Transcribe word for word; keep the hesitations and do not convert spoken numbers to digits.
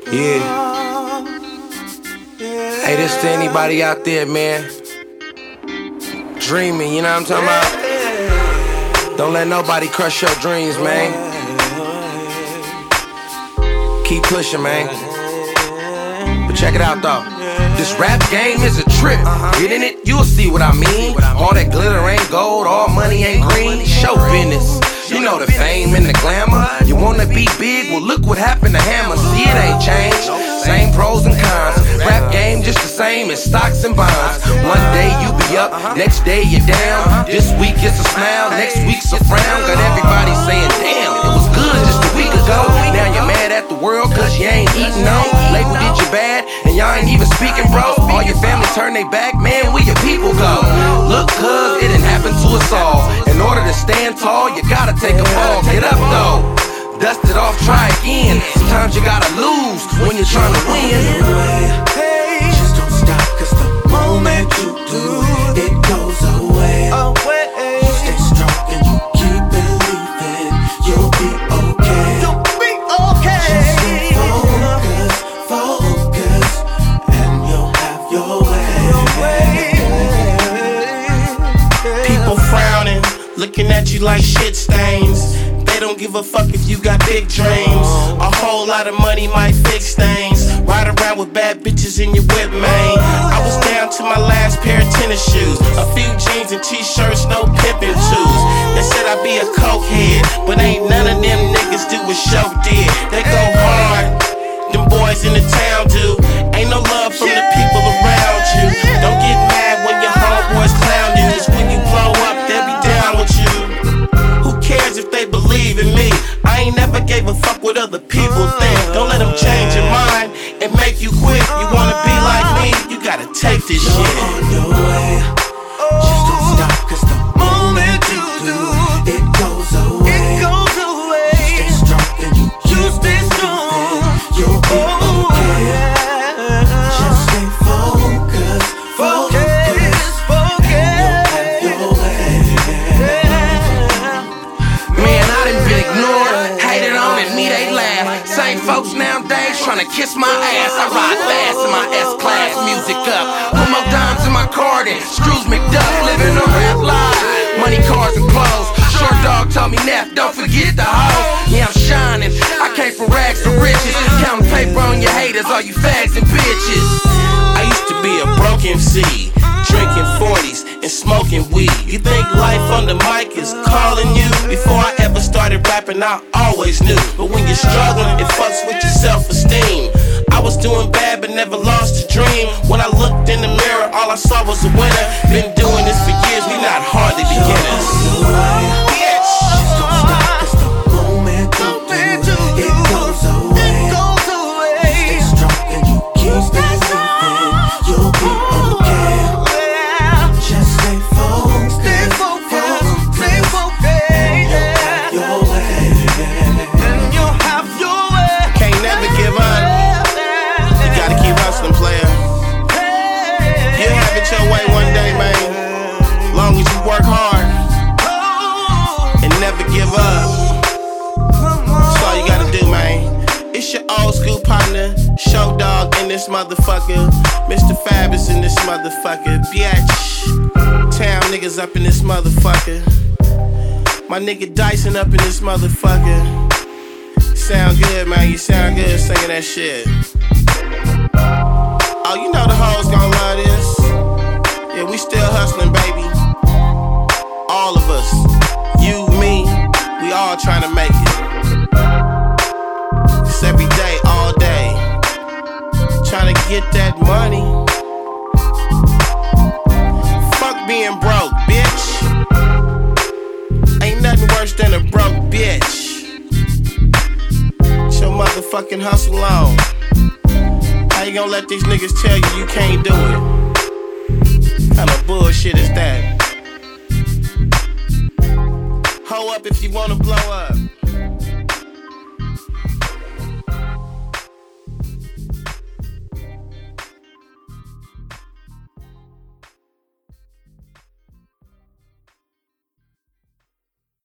Yeah. Hey, this to anybody out there, man. Dreaming, you know what I'm talking about? Don't let nobody crush your dreams, man. Keep pushing, man. But check it out, though. This rap game is a trip. Get in it, you'll see what I mean. All that glitter ain't gold, all money ain't green. Show business. You know the fame and the glamour. You wanna be big? Well, look what happened to Hammer. See, it ain't changed. Same pros and cons. Rap game just the same as stocks and bonds. One day you be up, next day you're down. This week it's a smile, next week's a frown. Got everybody saying, damn, it was good just a week ago. Now you're mad at the world cause you ain't eating no. Label did you bad and y'all ain't even speaking, bro. All your family turn they back, man, where your people go? Look, cuz it didn't happen to us all. In order to stand tall, you gotta take a fall. Get up though, dust it off, try again. Sometimes you gotta lose when you're trying to win. Hey, just don't stop, cause the moment you do, it goes away. You stay strong and you keep believing you'll be okay. You'll be okay. Just stay focused, focused, and you'll have your way. People frowning, looking at you like shit stains. They don't give a fuck if you got big dreams. A whole lot of money might fix things. Ride around with bad bitches in your whip, man. I was down to my last pair of tennis shoes. A few jeans and t-shirts, no pimpin' shoes. They said I'd be a cokehead, but ain't none of them niggas do what Show did. They go hard, them boys in the town do. Ain't no love from the people around you. Don't get mad when your homeboys clown you, cause when you blow up, they'll be down with you. Who cares if they believe in me? I ain't never gave a fuck what other people think. Don't let them change your mind and make you quit. You wanna be like me? You gotta take this You're shit. on your way. Just don't stop, cause the moment you do, it goes away. It goes away. Stay strong and you You keep stay strong. believing you'll be okay. Just stay focused, focused, and you'll have your way. Man, I done been ignored, hated on, and me they laugh. Same folks nowadays tryna kiss my ass. I ride fast in my S-Class, music up. Put more dimes in my car than Scrooge McDuck. Living a rap life, money, cars, and clothes. Short dog told me, Neff, don't forget the hoes. Yeah, I'm shining, I came from rags to riches. Counting paper on your haters, all you fags and bitches. I used to be a broke M C, drinking forties and smoking weed. You think life on the mic is calling you? Before I ever started rapping, I always knew. But when you're struggling, it fucks with your self-esteem. I was doing bad but never lost a dream. When I looked in the mirror, all I saw was a winner. Been doing this for years, we not hardly beginners. Bitch. Just don't stop, cause the moment you do, it goes away. Stay strong and you keep believing you'll be okay. Just stay focused, Stay focused. and you'll have your way. Can't never give up. You gotta keep hustling, player. You'll have it your way one day, man. Long as you work hard and never give up. That's all you gotta do, man. It's your old school partner, Show Dog in this motherfucker. Mister Fab is in this motherfucker. Biatch. Town niggas up in this motherfucker. My nigga Dyson up in this motherfucker. Sound good, man. You sound good singing that shit. Oh, you know the hoes gon' love this. Yeah, we still hustling, baby. All of us. You, me, we all trying to make it. It's every day, all day. Trying to get that money. Fuck being broke, bitch. Ain't nothing worse than a broke bitch. It's your motherfucking hustle on. How you gonna let these niggas tell you you can't do it? Kind of bullshit is that? Hoe up if you wanna blow up.